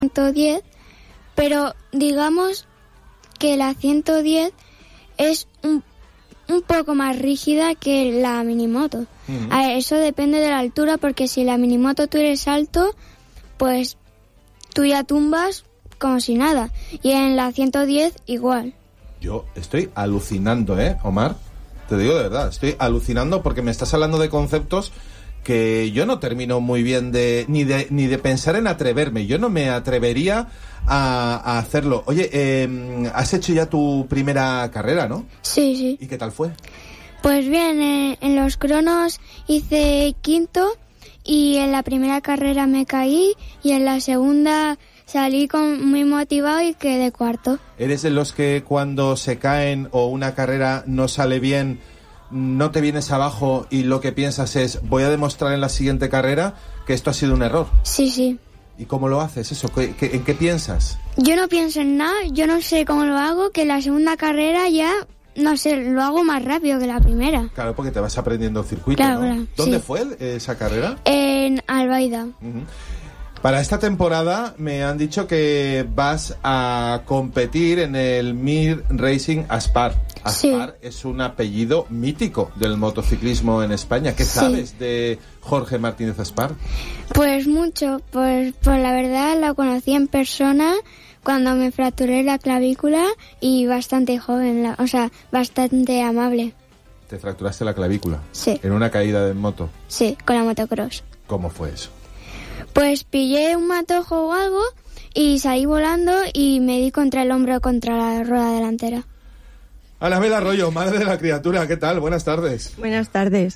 110, pero digamos que la 110 es un poco más rígida que la minimoto. A ver, eso depende de la altura, porque si la minimoto tú eres alto, pues tú ya tumbas como si nada. Y en la 110 igual. Yo estoy alucinando, Omar. Te digo de verdad, estoy alucinando porque me estás hablando de conceptos que yo no termino muy bien ni de pensar en atreverme. Yo no me atrevería a hacerlo. Oye, has hecho ya tu primera carrera, ¿no? Sí, sí. ¿Y qué tal fue? Pues bien, en los cronos hice quinto y en la primera carrera me caí y en la segunda salí muy motivado y quedé cuarto. ¿Eres de los que cuando se caen o una carrera no sale bien, no te vienes abajo y lo que piensas es voy a demostrar en la siguiente carrera que esto ha sido un error? Sí, sí. ¿Y cómo lo haces eso? ¿En qué piensas? Yo no pienso en nada, yo no sé cómo lo hago, que la segunda carrera ya, no sé, lo hago más rápido que la primera. Claro, porque te vas aprendiendo el circuito, claro, ¿no? Claro, ¿Dónde sí. fue esa carrera? En Albaida. Uh-huh. Para esta temporada me han dicho que vas a competir en el Mir Racing Aspar. Aspar sí. Es un apellido mítico del motociclismo en España. ¿Qué sabes de Jorge Martínez Aspar? Pues mucho, pues la verdad la conocí en persona cuando me fracturé la clavícula y bastante joven, bastante amable. ¿Te fracturaste la clavícula? Sí. ¿En una caída de moto? Sí, con la motocross. ¿Cómo fue eso? Pues pillé un matojo o algo y salí volando y me di contra el hombro, contra la rueda delantera. Anabel Arroyo, madre de la criatura, ¿qué tal? Buenas tardes. Buenas tardes.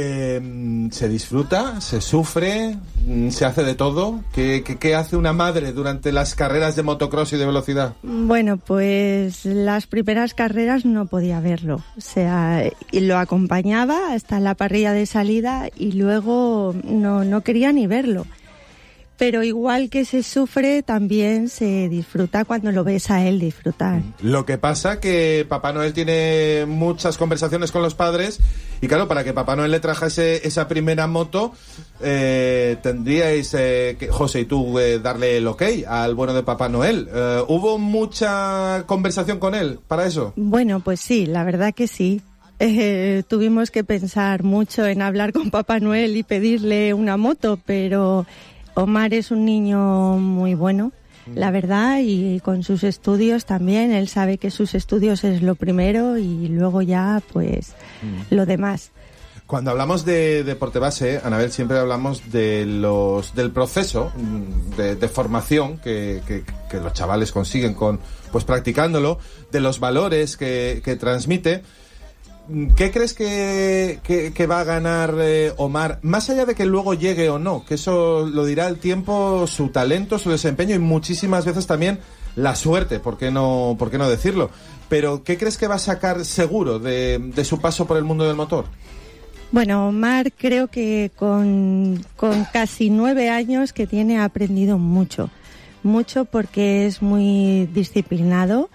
¿Se disfruta? ¿Se sufre? ¿Se hace de todo? ¿Qué hace una madre durante las carreras de motocross y de velocidad? Bueno, pues las primeras carreras no podía verlo. O sea, y lo acompañaba hasta la parrilla de salida y luego no quería ni verlo. Pero igual que se sufre, también se disfruta cuando lo ves a él disfrutar. Lo que pasa que Papá Noel tiene muchas conversaciones con los padres y claro, para que Papá Noel le trajese esa primera moto, tendríais, José y tú, darle el ok al bueno de Papá Noel. ¿Hubo mucha conversación con él para eso? Bueno, pues sí, la verdad que sí. Tuvimos que pensar mucho en hablar con Papá Noel y pedirle una moto, pero Omar es un niño muy bueno, la verdad, y con sus estudios también. Él sabe que sus estudios es lo primero y luego ya, pues, lo demás. Cuando hablamos de deporte base, Anabel, siempre hablamos del proceso de formación que los chavales consiguen pues practicándolo, de los valores que transmite. ¿Qué crees que va a ganar Omar? Más allá de que luego llegue o no, que eso lo dirá el tiempo, su talento, su desempeño y muchísimas veces también la suerte, ¿por qué no decirlo? Pero ¿qué crees que va a sacar seguro de su paso por el mundo del motor? Bueno, Omar creo que con casi 9 años que tiene ha aprendido mucho porque es muy disciplinado.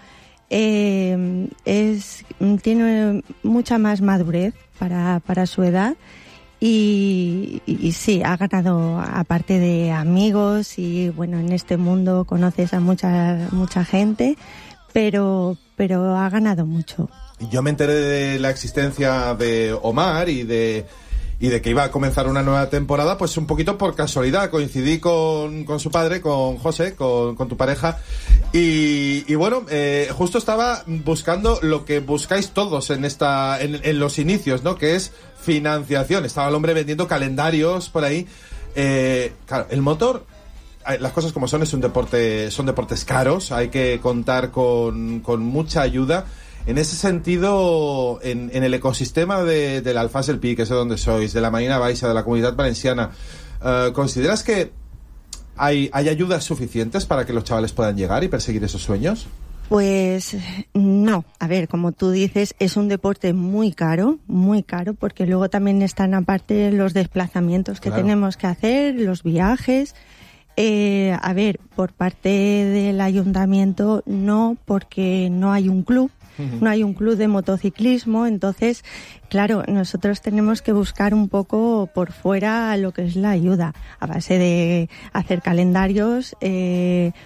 Tiene mucha más madurez para su edad y sí, ha ganado, aparte de amigos y bueno, en este mundo conoces a mucha gente, pero ha ganado mucho. Yo me enteré de la existencia de Omar y de que iba a comenzar una nueva temporada, pues un poquito por casualidad. Coincidí con su padre, con José, con tu pareja, y bueno, justo estaba buscando lo que buscáis todos en los inicios, ¿no? Que es financiación. Estaba el hombre vendiendo calendarios por ahí. Claro, el motor, las cosas como son, son deportes caros, hay que contar con mucha ayuda. En ese sentido, en el ecosistema del Alfàs del Pi, que es de donde sois, de la Marina Baixa, de la Comunitat Valenciana, ¿consideras que hay ayudas suficientes para que los chavales puedan llegar y perseguir esos sueños? Pues no. A ver, como tú dices, es un deporte muy caro, porque luego también están aparte los desplazamientos que tenemos que hacer, los viajes. A ver, por parte del ayuntamiento no, porque no hay un club. no hay un club de motociclismo, entonces, claro, nosotros tenemos que buscar un poco por fuera lo que es la ayuda, a base de hacer calendarios,